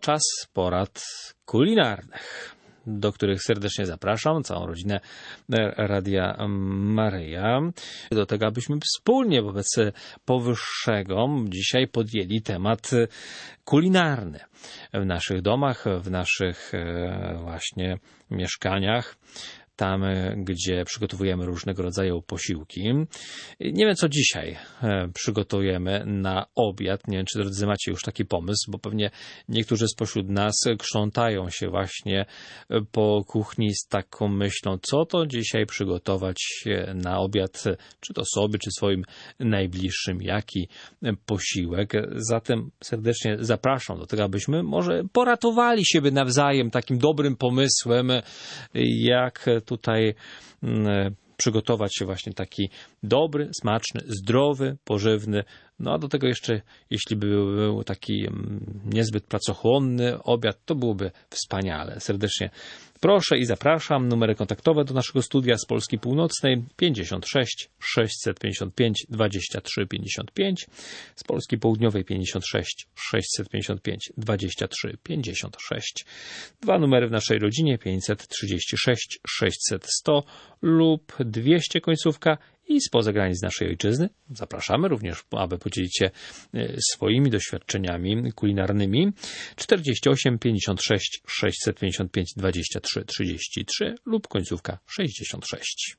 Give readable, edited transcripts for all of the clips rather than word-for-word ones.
Czas porad kulinarnych, do których serdecznie zapraszam całą rodzinę Radia Maryja. Do tego, abyśmy wspólnie wobec powyższego dzisiaj podjęli temat kulinarny w naszych domach, w naszych właśnie mieszkaniach. Tam, gdzie przygotowujemy różnego rodzaju posiłki. Nie wiem, co dzisiaj przygotujemy na obiad. Nie wiem, czy drodzy macie już taki pomysł, bo pewnie niektórzy spośród nas krzątają się właśnie po kuchni z taką myślą, co to dzisiaj przygotować na obiad, czy to sobie, czy swoim najbliższym, jaki posiłek. Zatem serdecznie zapraszam do tego, abyśmy może poratowali siebie nawzajem takim dobrym pomysłem, jak tutaj przygotować się właśnie taki dobry, smaczny, zdrowy, pożywny. No a do tego jeszcze, jeśli by był taki niezbyt pracochłonny obiad, to byłoby wspaniale. Serdecznie proszę i zapraszam. Numery kontaktowe do naszego studia z Polski Północnej 56 655 23 55, z Polski Południowej 56 655 23 56. Dwa numery w naszej rodzinie 536 600 100 lub 200 końcówka i spoza granic naszej ojczyzny. Zapraszamy również, aby podzielić się swoimi doświadczeniami kulinarnymi 48 56 655 23 33 lub końcówka 66.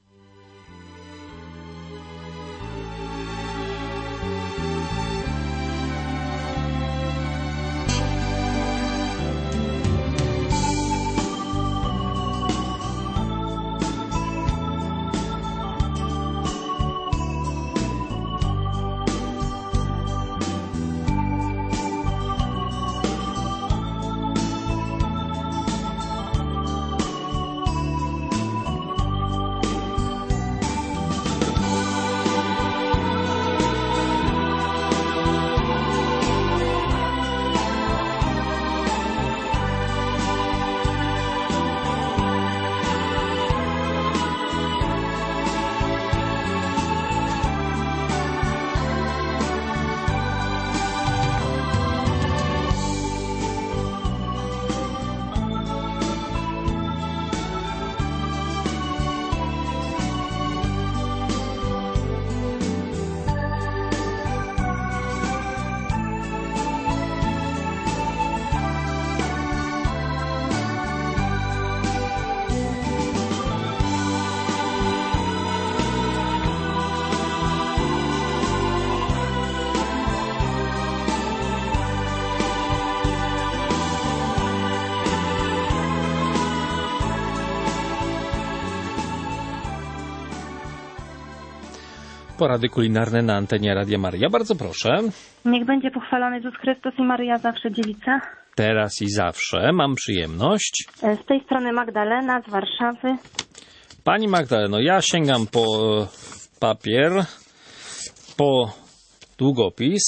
Porady kulinarne na antenie Radia Maryja. Bardzo proszę. Niech będzie pochwalony Jezus Chrystus i Maryja zawsze dziewica. Teraz i zawsze mam przyjemność. Z tej strony Magdalena z Warszawy. Pani Magdaleno, ja sięgam po papier, po długopis.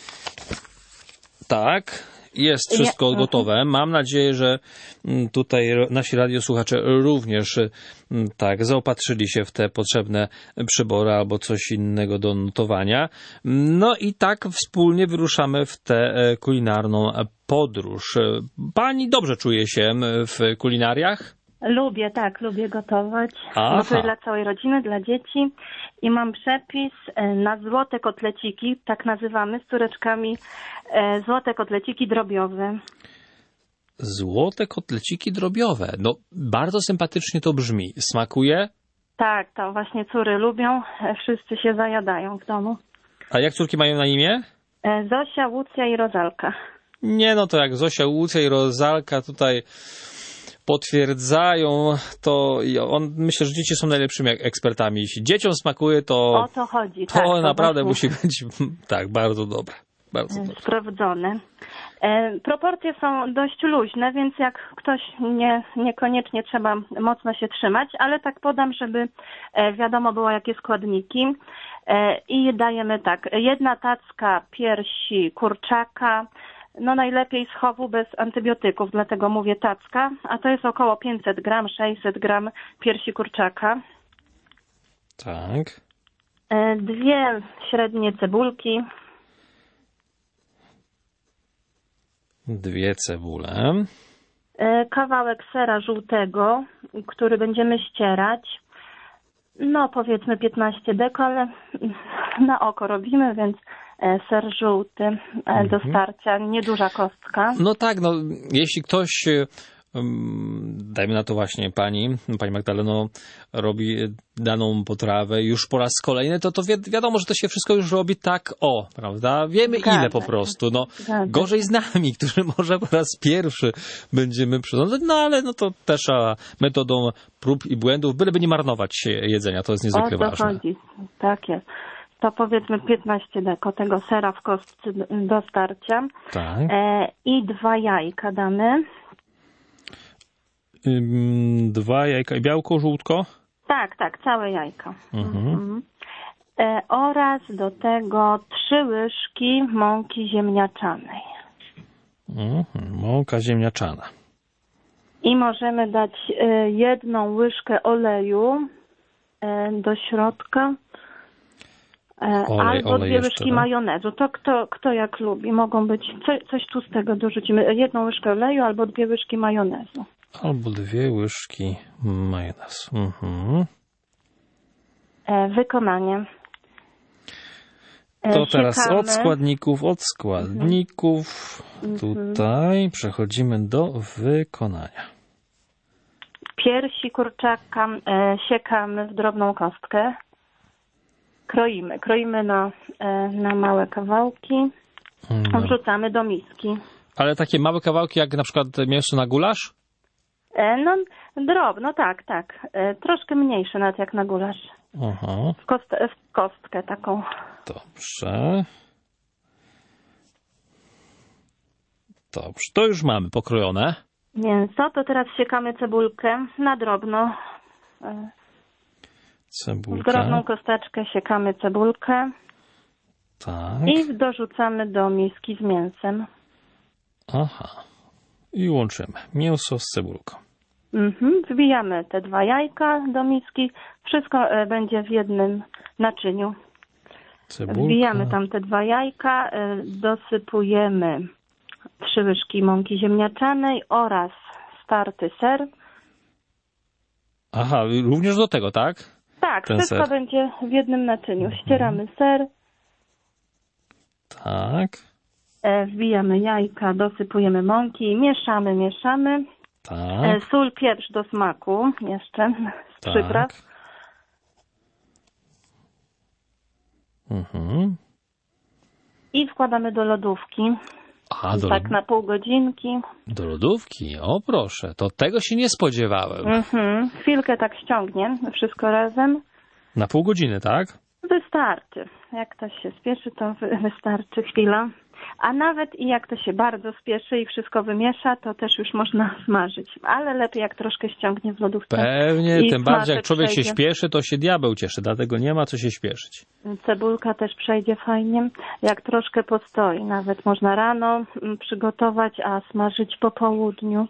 Tak, jest wszystko gotowe. Mam nadzieję, że tutaj nasi radiosłuchacze również tak zaopatrzyli się w te potrzebne przybory albo coś innego do notowania. No i tak wspólnie wyruszamy w tę kulinarną podróż. Pani dobrze czuje się w kulinariach? Lubię gotować. Aha. Gotuję dla całej rodziny, dla dzieci i mam przepis na złote kotleciki, tak nazywamy, z córeczkami, złote kotleciki drobiowe. Złote kotleciki drobiowe. No, bardzo sympatycznie to brzmi. Smakuje? Tak, to właśnie córy lubią. Wszyscy się zajadają w domu. A jak córki mają na imię? Zosia, Łucja i Rozalka. Nie, no to jak Zosia, Łucja i Rozalka tutaj potwierdzają, to myślę, że dzieci są najlepszymi ekspertami. Jeśli dzieciom smakuje, to o to chodzi. To tak, naprawdę to musi być tak, bardzo dobre. Bardzo dobre. Sprawdzone. Proporcje są dość luźne, więc jak ktoś niekoniecznie trzeba mocno się trzymać, ale tak podam, żeby wiadomo było, jakie składniki. I dajemy tak, 1 tacka piersi kurczaka, no najlepiej z chowu bez antybiotyków, dlatego mówię tacka, a to jest około 500 gram, 600 gram piersi kurczaka. Tak. 2 średnie cebulki. 2 cebule. Kawałek sera żółtego, który będziemy ścierać. No powiedzmy 15 deko, ale na oko robimy, więc ser żółty do starcia, nieduża kostka. No tak, no jeśli ktoś, dajmy na to właśnie pani Magdaleno, robi daną potrawę już po raz kolejny, to wiadomo, że to się wszystko już robi tak, prawda? Wiemy ile po prostu. No, gorzej z nami, którzy może po raz pierwszy będziemy przyrządzać, no ale no to też metodą prób i błędów, byleby nie marnować jedzenia, to jest niezwykle ważne. Chodzi. Tak jest. To powiedzmy 15 deko tego sera w kostce do starcia. Tak. I 2 jajka damy. 2 jajka i białko, żółtko? Tak, całe jajka. Oraz do tego 3 łyżki mąki ziemniaczanej. Mąka ziemniaczana. I możemy dać 1 łyżkę oleju do środka. Albo 2 łyżki majonezu. To kto jak lubi. Mogą być, coś tłustego dorzucimy. 1 łyżkę oleju albo 2 łyżki majonezu. Albo 2 łyżki majonezu. Wykonanie. To teraz od składników. Tutaj przechodzimy do wykonania. Piersi kurczaka siekamy w drobną kostkę. Kroimy na małe kawałki. Wrzucamy do miski. Ale takie małe kawałki jak na przykład mięso na gulasz? No drobno, tak. Troszkę mniejsze nawet jak na gulasz. Aha. W kostkę taką. Dobrze, to już mamy pokrojone. Mięso, to teraz siekamy cebulkę na drobno. W drobną kosteczkę siekamy cebulkę. Tak. I dorzucamy do miski z mięsem. Aha. I łączymy mięso z cebulką. Wbijamy te 2 jajka do miski. Wszystko będzie w jednym naczyniu. Cebulka. Wbijamy tam te 2 jajka. Dosypujemy 3 łyżki mąki ziemniaczanej oraz starty ser. Aha, również do tego, tak? Tak, wszystko będzie w jednym naczyniu. Ścieramy ser. Tak. Wbijamy jajka, dosypujemy mąki, mieszamy. Tak. Sól, pieprz do smaku jeszcze z przypraw. I wkładamy do lodówki. Tak na pół godzinki. Do lodówki? O proszę, to tego się nie spodziewałem. Chwilkę tak ściągnie wszystko razem. Na pół godziny, tak? Wystarczy. Jak ktoś się spieszy, to wystarczy chwila. A nawet i jak to się bardzo spieszy i wszystko wymiesza, to też już można smażyć. Ale lepiej jak troszkę ściągnie w lodówce. Pewnie, tym bardziej jak człowiek się śpieszy, to się diabeł cieszy, dlatego nie ma co się śpieszyć. Cebulka też przejdzie fajnie. Jak troszkę postoi, nawet można rano przygotować, a smażyć po południu.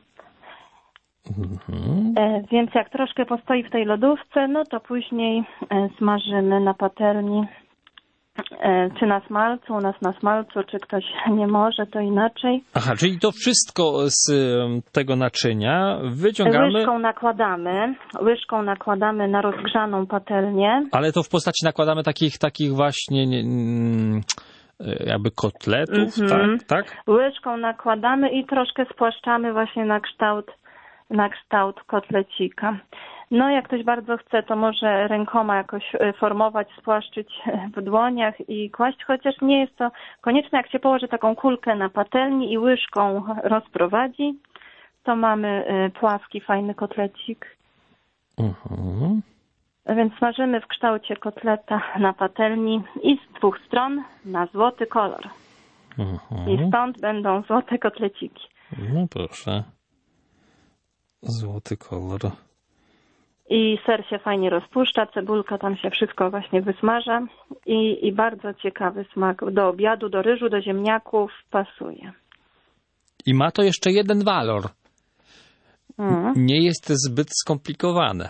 Więc jak troszkę postoi w tej lodówce, no to później smażymy na patelni. Czy na smalcu, u nas na smalcu, czy ktoś nie może, to inaczej. Aha, czyli to wszystko z tego naczynia wyciągamy... Łyżką nakładamy na rozgrzaną patelnię. Ale to w postaci nakładamy takich właśnie jakby kotletów, tak? Łyżką nakładamy i troszkę spłaszczamy właśnie na kształt kotlecika. No jak ktoś bardzo chce, to może rękoma jakoś formować, spłaszczyć w dłoniach i kłaść, chociaż nie jest to konieczne. Jak się położy taką kulkę na patelni i łyżką rozprowadzi, to mamy płaski, fajny kotlecik. Więc smażymy w kształcie kotleta na patelni i z 2 stron na złoty kolor. I stąd będą złote kotleciki. No proszę. Złoty kolor. I ser się fajnie rozpuszcza, cebulka tam się wszystko właśnie wysmaża i bardzo ciekawy smak do obiadu, do ryżu, do ziemniaków pasuje. I ma to jeszcze jeden walor. Nie jest zbyt skomplikowane.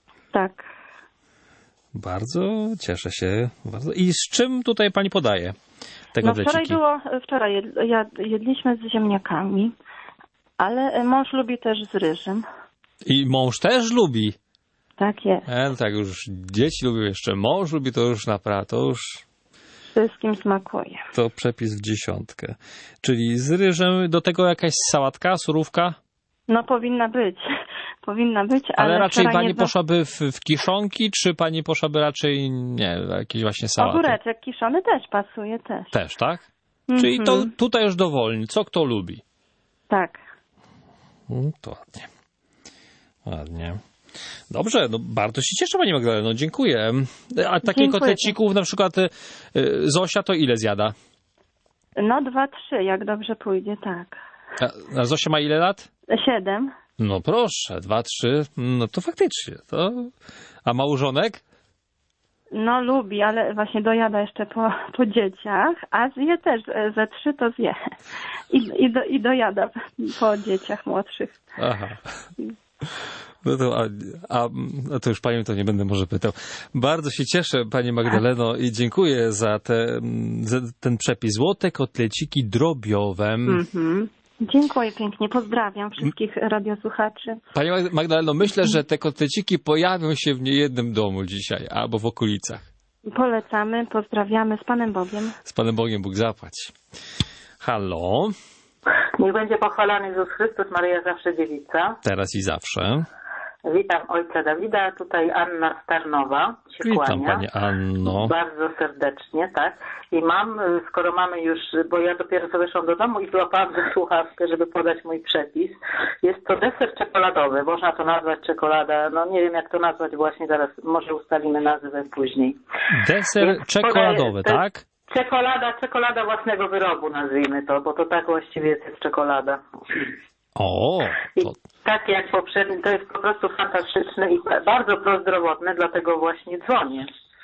Tak. Bardzo cieszę się. I z czym tutaj pani podaje? te No kotleciki? wczoraj jedliśmy z ziemniakami, ale mąż lubi też z ryżem. I mąż też lubi? Tak jest. No tak, już dzieci lubią, jeszcze mąż lubi, to już naprawdę, to już... Wszystkim smakuje. To przepis w 10. Czyli z ryżem, do tego jakaś sałatka, surówka? No powinna być, Ale raczej wczoraj pani poszłaby w kiszonki, czy pani poszłaby raczej, nie, jakieś właśnie sałaty? Ogóreczek kiszony też pasuje też. Też, tak? Czyli to tutaj już dowolnie, co kto lubi. Tak. To ładnie. Ładnie. Dobrze, no bardzo się cieszę, pani Magdaleno, dziękuję. A takich kotlecików na przykład Zosia to ile zjada? No 2-3, jak dobrze pójdzie, tak. A Zosia ma ile lat? 7. No proszę, 2-3, no to faktycznie. To... A małżonek? No lubi, ale właśnie dojada jeszcze po dzieciach, a zje też, ze 3 to zje. I dojada po dzieciach młodszych. Aha. No to, to już panią to nie będę może pytał. Bardzo się cieszę, pani Magdaleno, i dziękuję za ten przepis. Złote kotleciki drobiowe. Dziękuję pięknie, pozdrawiam wszystkich radiosłuchaczy. Pani Magdaleno, myślę, że te kotleciki pojawią się w niejednym domu dzisiaj, albo w okolicach. Polecamy, pozdrawiamy, z Panem Bogiem. Z Panem Bogiem, Bóg zapłać. Halo? Niech będzie pochwalony Jezus Chrystus, Maryja zawsze dziewica. Teraz i zawsze. Witam ojca Dawida, tutaj Anna z Tarnowa się Witam kłania. pani Anno. Bardzo serdecznie, tak. I skoro mamy już, bo ja dopiero co wyszłam do domu i złapałam za słuchawkę, żeby podać mój przepis. Jest to deser czekoladowy, można to nazwać czekolada, no nie wiem jak to nazwać właśnie, zaraz może ustalimy nazwę później. Deser czekoladowy, tak? Czekolada własnego wyrobu nazwijmy to, bo to tak właściwie jest czekolada. O! To... Tak jak poprzedni, to jest po prostu fantastyczne i bardzo prozdrowotne, dlatego właśnie dzwonię.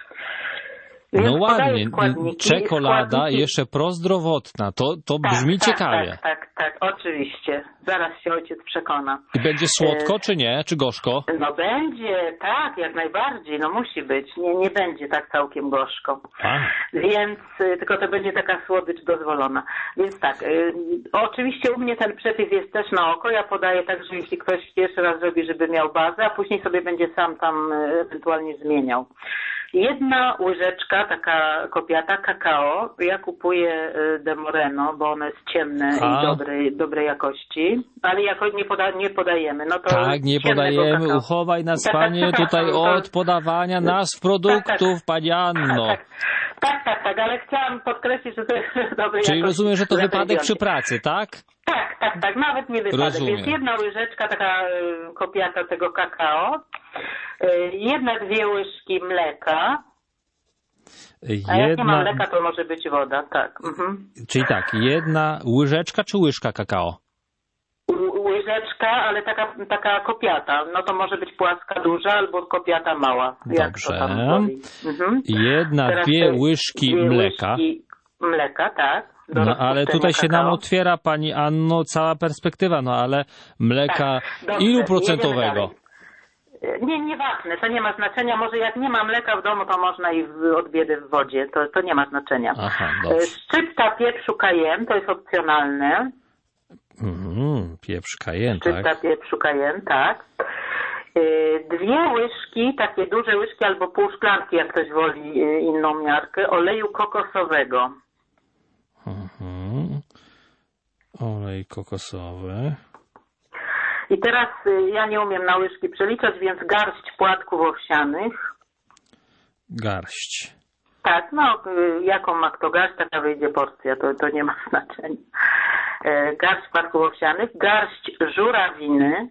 Więc no ładnie, czekolada składniki. Jeszcze prozdrowotna, to brzmi ciekawie. Tak, oczywiście. Zaraz się ojciec przekona. I będzie słodko, czy nie? Czy gorzko? No będzie, tak, jak najbardziej, no musi być. Nie będzie tak całkiem gorzko. Więc, tylko to będzie taka słodycz dozwolona. Więc tak, oczywiście u mnie ten przepis jest też na oko. Ja podaję tak, że jeśli ktoś pierwszy raz robi, żeby miał bazę, a później sobie będzie sam tam ewentualnie zmieniał. 1 łyżeczka, taka kopiata kakao. Ja kupuję de Moreno, bo ono jest ciemne i dobrej jakości, ale jakoś nie podajemy. No to tak, nie podajemy. kakao. Uchowaj nas, panie, tutaj od podawania nazw produktów, pani Anno. Tak, ale chciałam podkreślić, że to jest dobrej Czyli jakości. rozumiem, że to wypadek przy pracy, tak? Tak, nawet nie wypadek. Rozumiem. Jest 1 łyżeczka, taka kopiata tego kakao, 1-2 łyżki mleka, a jak nie ma mleka, to może być woda, tak. Czyli tak, 1 łyżeczka czy łyżka kakao? Łyżeczka, ale taka kopiata. No to może być płaska duża albo kopiata mała. Dobrze. Jak to tam woli. 1-2 łyżki mleka. Łyżki mleka, tak. No ale tutaj się nam otwiera, pani Anno, cała perspektywa, no ale mleka dobrze, ilu procentowego? Nieważne, to nie ma znaczenia. Może jak nie ma mleka w domu, to można i od biedy w wodzie. To nie ma znaczenia. Aha, dobrze. Szczypta pieprzu cayenne, to jest opcjonalne. Pieprz cayenne, Szczypta tak? pieprzu cayenne, tak. 2 łyżki, takie duże łyżki albo pół szklanki, jak ktoś woli inną miarkę, oleju kokosowego. Olej kokosowy. I teraz ja nie umiem na łyżki przeliczać, więc garść płatków owsianych. Garść. Tak, no jaką ma kto garść, taka wyjdzie porcja, to nie ma znaczenia. Garść płatków owsianych, garść żurawiny.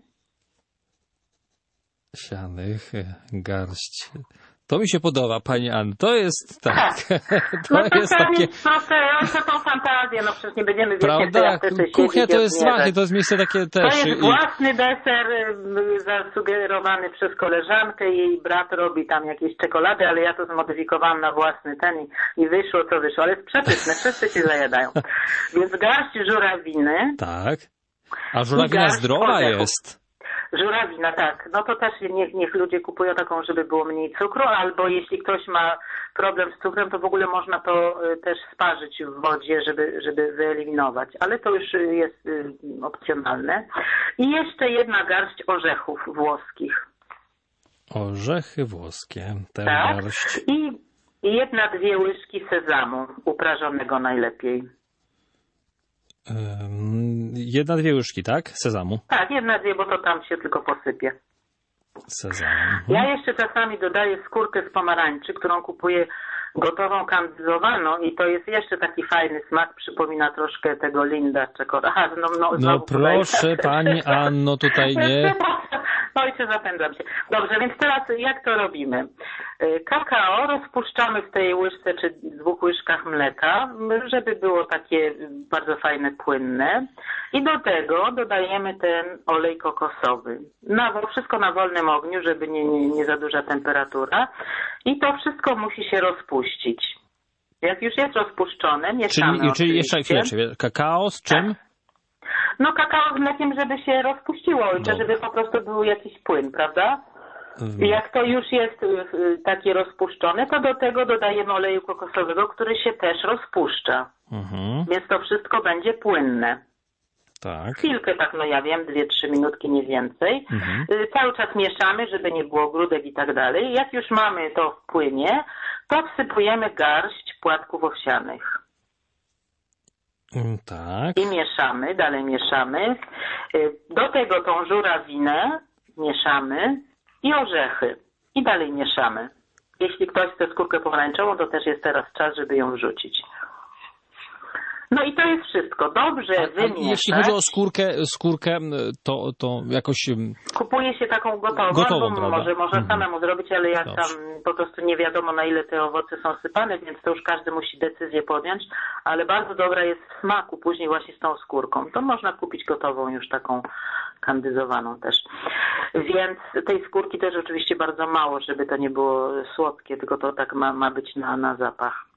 Sianych, garść. To mi się podoba, pani Anno. To jest tak. To jest takie... Proszę, to tą fantazję, no przecież nie będziemy wiedzieć, prawda? Kuchnia to jest ważne, to jest miejsce takie też. To jest własny deser zasugerowany przez koleżankę, jej brat robi tam jakieś czekolady, ale ja to zmodyfikowałam na własny ten i wyszło co wyszło, ale jest przepyszne, wszyscy się zajadają. Więc garść żurawiny. Tak. A żurawina zdrowa jest. Żurawina, tak. No to też niech ludzie kupują taką, żeby było mniej cukru, albo jeśli ktoś ma problem z cukrem, to w ogóle można to też sparzyć w wodzie, żeby wyeliminować. Ale to już jest opcjonalne. I jeszcze jedna garść orzechów włoskich. Orzechy włoskie, tę tak. garść. I 1-2 łyżki sezamu, uprażonego najlepiej. 1-2 łyżki, tak? Sezamu. Tak, 1-2, bo to tam się tylko posypie. Sezamu. Ja jeszcze czasami dodaję skórkę z pomarańczy, którą kupuję gotową, kandyzowaną i to jest jeszcze taki fajny smak, przypomina troszkę tego Linda czekolady. No proszę pani Anno, tutaj nie. Ojcze, zapędzam się. Dobrze, więc teraz jak to robimy? Kakao rozpuszczamy w tej łyżce czy 2 łyżkach mleka, żeby było takie bardzo fajne, płynne. I do tego dodajemy ten olej kokosowy. Wszystko na wolnym ogniu, żeby nie za duża temperatura. I to wszystko musi się rozpuścić. Jak już jest rozpuszczone, mieszamy. Czyli jeszcze chwilę. Kakao z czym? Tak. No kakao z mlekiem, żeby się rozpuściło, żeby po prostu był jakiś płyn, prawda? I jak to już jest takie rozpuszczone, to do tego dodajemy oleju kokosowego, który się też rozpuszcza. Więc to wszystko będzie płynne. Tak. Chwilkę tak, ja wiem, 2-3 minutki, nie więcej. Cały czas mieszamy, żeby nie było grudek i tak dalej. Jak już mamy to w płynie, to wsypujemy garść płatków owsianych. Tak. I mieszamy, dalej mieszamy. Do tego tą żurawinę mieszamy i orzechy. I dalej mieszamy. Jeśli ktoś chce skórkę pomarańczową, to też jest teraz czas, żeby ją wrzucić. No i to jest wszystko. Dobrze wymieszać. Jeśli chodzi o skórkę to jakoś... Kupuje się taką gotową, może samemu zrobić, ale tam po prostu nie wiadomo, na ile te owoce są sypane, więc to już każdy musi decyzję podjąć, ale bardzo dobra jest w smaku później właśnie z tą skórką. To można kupić gotową już taką kandyzowaną też. Więc tej skórki też oczywiście bardzo mało, żeby to nie było słodkie, tylko to tak ma być na zapach.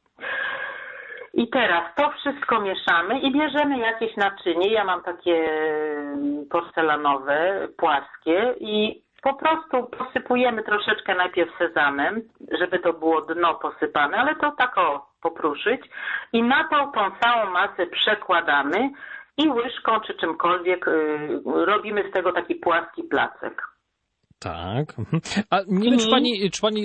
I teraz to wszystko mieszamy i bierzemy jakieś naczynie. Ja mam takie porcelanowe, płaskie i po prostu posypujemy troszeczkę najpierw sezamem, żeby to było dno posypane, ale to tak popruszyć. I na tą całą masę przekładamy i łyżką czy czymkolwiek robimy z tego taki płaski placek. Tak. A nie wiem, czy pani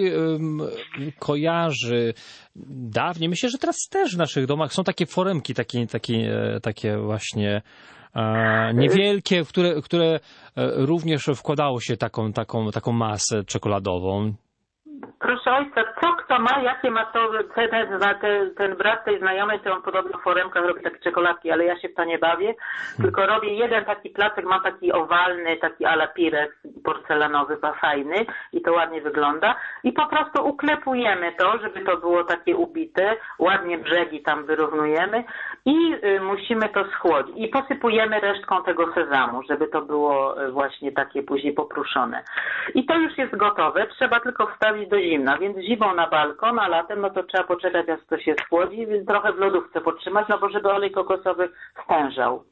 kojarzy dawniej, myślę, że teraz też w naszych domach są takie foremki, takie właśnie niewielkie, w które również wkładało się taką masę czekoladową. Proszę ojca, kto ma, jakie ma to, ten brat tej znajomej, to on podobno w foremkach robi takie czekoladki, ale ja się w to nie bawię, tylko robię jeden taki placek, ma taki owalny, taki a la Pyrex porcelanowy, fajny i to ładnie wygląda i po prostu uklepujemy to, żeby to było takie ubite, ładnie brzegi tam wyrównujemy i musimy to schłodzić i posypujemy resztką tego sezamu, żeby to było właśnie takie później popruszone. I to już jest gotowe, trzeba tylko wstawić do zimna, więc zimą na balkon, a latem to trzeba poczekać, aż to się schłodzi, więc trochę w lodówce potrzymać, bo żeby olej kokosowy stężał.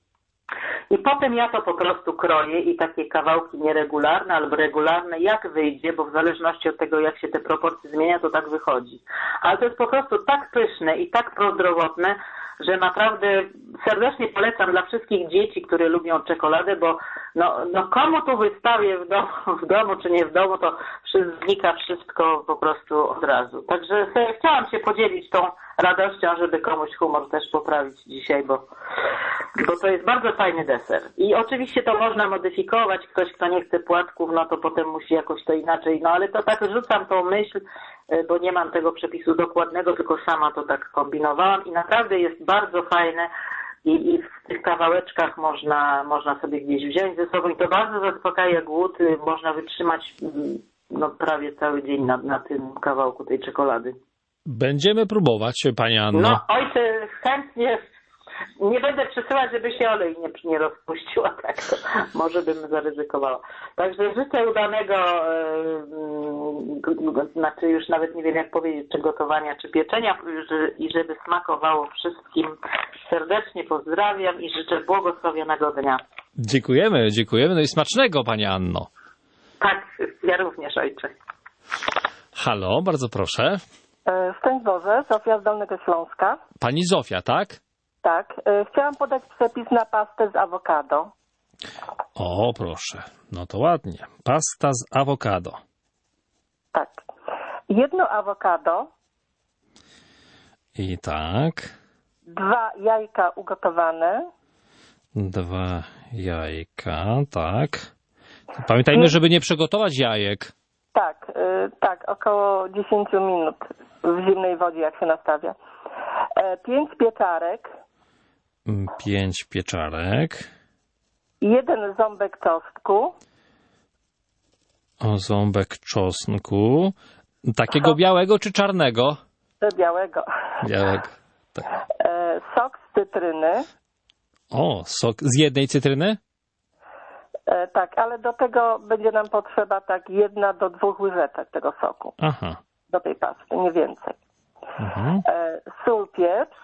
I potem ja to po prostu kroję i takie kawałki nieregularne albo regularne, jak wyjdzie, bo w zależności od tego, jak się te proporcje zmienia, to tak wychodzi. Ale to jest po prostu tak pyszne i tak prozdrowotne, że naprawdę serdecznie polecam dla wszystkich dzieci, które lubią czekoladę, bo komu tu wystawię w domu czy nie w domu, to znika wszystko po prostu od razu. Także chciałam się podzielić tą radością, żeby komuś humor też poprawić dzisiaj, bo to jest bardzo fajny deser. I oczywiście to można modyfikować. Ktoś, kto nie chce płatków, to potem musi jakoś to inaczej. Ale to tak rzucam tą myśl, bo nie mam tego przepisu dokładnego, tylko sama to tak kombinowałam i naprawdę jest bardzo fajne i w tych kawałeczkach można sobie gdzieś wziąć ze sobą i to bardzo zaspokaja głód. Można wytrzymać prawie cały dzień na tym kawałku tej czekolady. Będziemy próbować, pani Anno. Ojcze, chętnie. Nie będę przesyłać, żeby się olej nie rozpuścił, a tak to może bym zaryzykowała. Także życzę udanego, znaczy już nawet nie wiem jak powiedzieć, czy gotowania, czy pieczenia i żeby smakowało wszystkim. Serdecznie pozdrawiam i życzę błogosławionego dnia. Dziękujemy. No i smacznego, pani Anno. Tak, ja również, ojcze. Halo, bardzo proszę. Szczęść Boże, Zofia z Dolnego Śląska. Pani Zofia, tak? Tak, chciałam podać przepis na pastę z awokado. O, proszę. No to ładnie. Pasta z awokado. Tak. 1 awokado. I tak. 2 jajka ugotowane. 2 jajka, tak. Pamiętajmy, żeby nie przygotować jajek. Tak, około 10 minut w zimnej wodzie, jak się nastawia. 5 pieczarek. 5 pieczarek. 1 ząbek czosnku. O, ząbek czosnku. Takiego białego czy czarnego? Białego. Białego. Tak. Sok z cytryny. O, sok z jednej cytryny? Tak, ale do tego będzie nam potrzeba tak 1 do 2 łyżeczek tego soku. Aha. Do tej pasty, nie więcej. Mhm. Sól, pieprz.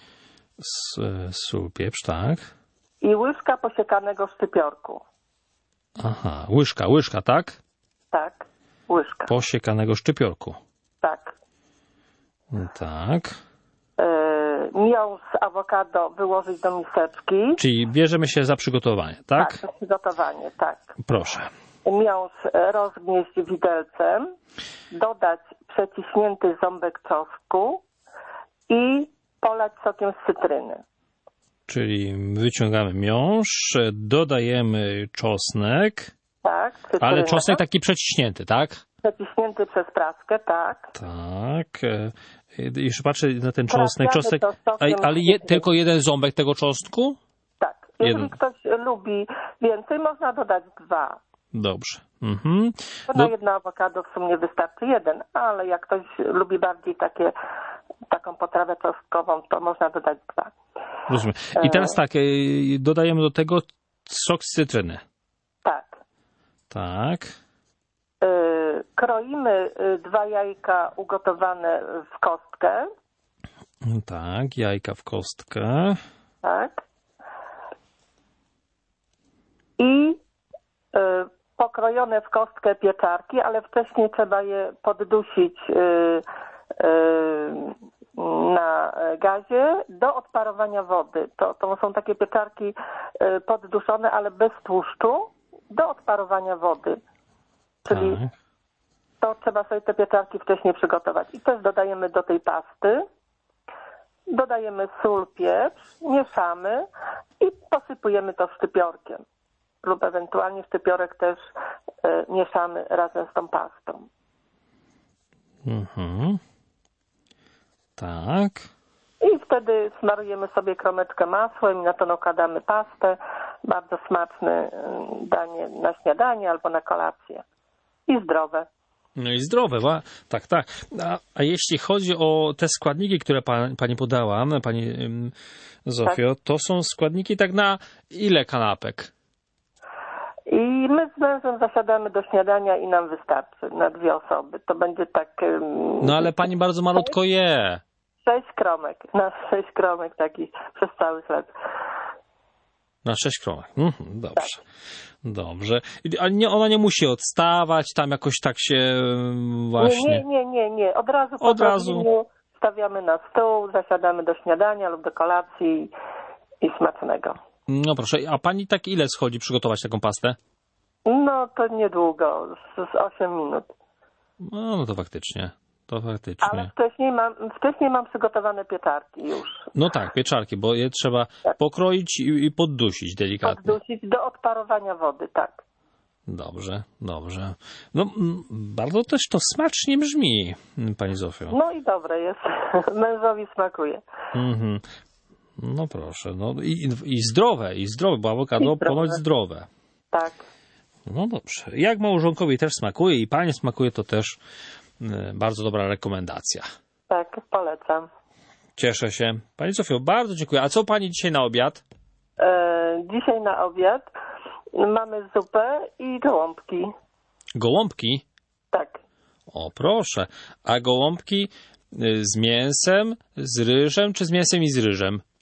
Sól, pieprz, tak. I łyżka posiekanego szczypiorku. Aha, łyżka, tak? Tak, łyżka. Posiekanego szczypiorku. Tak. Tak. Miąższ awokado wyłożyć do miseczki. Czyli bierzemy się za przygotowanie, tak? Tak, przygotowanie, tak. Proszę. Miąższ rozgnieść widelcem, dodać przeciśnięty ząbek czosnku i polać sokiem z cytryny. Czyli wyciągamy miąższ, dodajemy czosnek. Tak, cytrynę. Ale czosnek taki przeciśnięty, tak? Przeciśnięty przez praskę, tak. Tak. Jeszcze patrzę na ten czosnek. Trafiamy to sokiem Ale tylko jeden ząbek tego czosnku? Tak. Jeżeli ktoś lubi więcej, można dodać 2. Dobrze. Mhm. Na 1 awokado w sumie wystarczy 1, ale jak ktoś lubi bardziej taką potrawę czosnkową, to można dodać 2. Rozumiem. I teraz tak, dodajemy do tego sok z cytryny. Tak. Tak. Kroimy 2 jajka ugotowane w kostkę. Tak, jajka w kostkę. Tak. I pokrojone w kostkę pieczarki, ale wcześniej trzeba je poddusić na gazie do odparowania wody. To są takie pieczarki podduszone, ale bez tłuszczu, do odparowania wody. Czyli Tak. to trzeba sobie te pieczarki wcześniej przygotować. I też dodajemy do tej pasty. Dodajemy sól, pieprz, mieszamy i posypujemy to szczypiorkiem. Lub ewentualnie szczypiorek też mieszamy razem z tą pastą. Mhm. Tak. I wtedy smarujemy sobie kromeczkę masłem i na to nakładamy pastę. Bardzo smaczne danie na śniadanie albo na kolację. I zdrowe. No i zdrowe, tak. A jeśli chodzi o te składniki, które pani podała, pani Zofio, to są składniki tak na ile kanapek? I my z mężem zasiadamy do śniadania i nam wystarczy na 2 osoby. To będzie tak... No ale pani bardzo malutko je. 6 kromek. Na 6 kromek takich przez cały chleb. Na 6 kromek. Dobrze. Tak. Dobrze. Ale ona nie musi odstawać, tam jakoś tak się właśnie... Nie. Od razu stawiamy na stół, zasiadamy do śniadania lub do kolacji i smacznego. No proszę, a pani tak ile schodzi przygotować taką pastę? No to niedługo, z 8 minut. No to faktycznie. Ale wcześniej mam przygotowane pieczarki już. No tak, pieczarki, bo je trzeba pokroić i poddusić delikatnie. Poddusić do odparowania wody, tak. Dobrze. No bardzo też to smacznie brzmi, pani Zofio. No i dobre jest. Mężowi smakuje. Mhm. No proszę. No i zdrowe, bo awokado ponoć zdrowe. Tak. No dobrze. Jak małżonkowi też smakuje i pani smakuje, to też bardzo dobra rekomendacja. Tak, polecam. Cieszę się. Pani Zofio, bardzo dziękuję. A co pani dzisiaj na obiad? Dzisiaj na obiad mamy zupę i gołąbki. Gołąbki? Tak. O, proszę. A gołąbki z mięsem, z ryżem, czy z mięsem i z ryżem?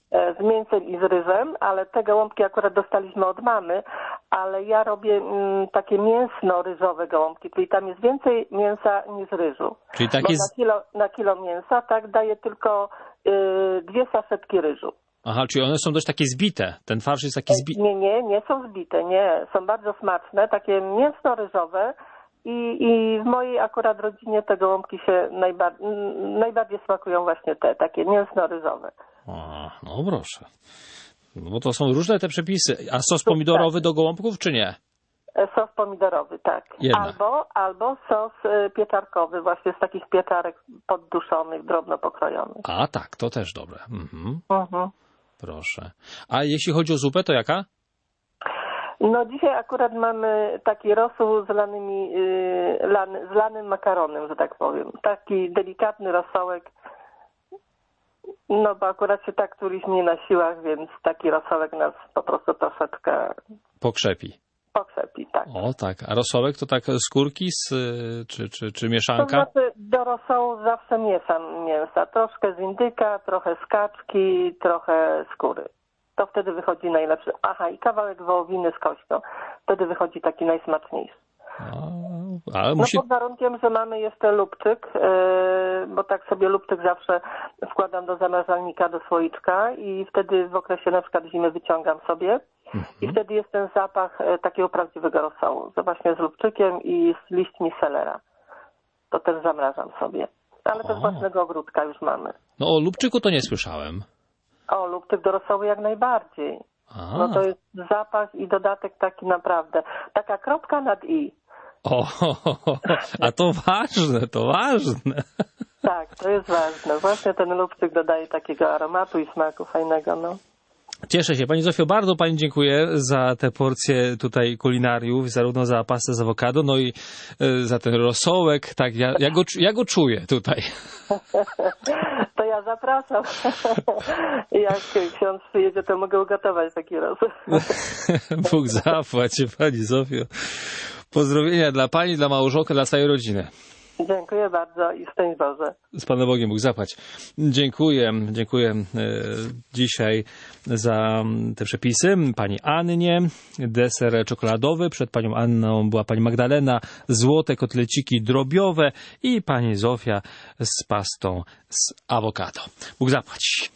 z mięsem i z ryżem, ale te gołąbki akurat dostaliśmy od mamy, ale ja robię takie mięsno-ryżowe gołąbki, czyli tam jest więcej mięsa niż ryżu. Czyli takie... na kilo mięsa tak daje tylko 2 saszetki ryżu. Aha, czyli one są dość takie zbite. Ten farsz jest taki zbity. Nie są zbite, nie. Są bardzo smaczne, takie mięsno-ryżowe i w mojej akurat rodzinie te gołąbki się najbardziej smakują właśnie te, takie mięsno-ryżowe. No proszę. No bo to są różne te przepisy. A sos pomidorowy do gołąbków, czy nie? Sos pomidorowy, tak. Albo sos pieczarkowy, właśnie z takich pieczarek podduszonych, drobno pokrojonych. A tak, to też dobre. Proszę. A jeśli chodzi o zupę, to jaka? No dzisiaj akurat mamy taki rosół z lanym makaronem, że tak powiem. Taki delikatny rosołek. No bo akurat się tak czuliśmy nie na siłach, więc taki rosołek nas po prostu troszeczkę pokrzepi, tak. O tak, a rosołek to tak skórki czy mieszanka? To znaczy do rosołu zawsze mieszam mięsa. Troszkę z indyka, trochę z kaczki, trochę skóry. To wtedy wychodzi najlepszy. Aha, i kawałek wołowiny z kością. Wtedy wychodzi taki najsmaczniejszy. Ale pod warunkiem, że mamy jeszcze lubczyk, bo tak sobie lubczyk zawsze wkładam do zamrażalnika, do słoiczka i wtedy w okresie na przykład zimy wyciągam sobie i wtedy jest ten zapach takiego prawdziwego rosołu, że właśnie z lubczykiem i z liśćmi selera. To też zamrażam sobie. Ale to z własnego ogródka już mamy. No o lubczyku to nie słyszałem. O, lubczyk do rosołu jak najbardziej. No to jest zapach i dodatek taki naprawdę. Taka kropka nad i. A to ważne. Tak, to jest ważne. Właśnie ten lubczyk dodaje takiego aromatu i smaku fajnego, no. Cieszę się. Pani Zofio, bardzo Pani dziękuję za te porcje tutaj kulinariów, zarówno za pastę z awokado, no i za ten rosołek. Tak, ja go czuję tutaj. To ja zapraszam. Jak ksiądz przyjedzie, to mogę ugotować taki rosół. Bóg zapłać, Pani Zofio. Pozdrowienia dla Pani, dla małżonka, dla całej rodziny. Dziękuję bardzo i szczęść Boże. Z Panem Bogiem, Bóg zapłać. Dziękuję dzisiaj za te przepisy. Pani Annie, deser czekoladowy. Przed Panią Anną była Pani Magdalena, złote kotleciki drobiowe i Pani Zofia z pastą z awokado. Bóg zapłać.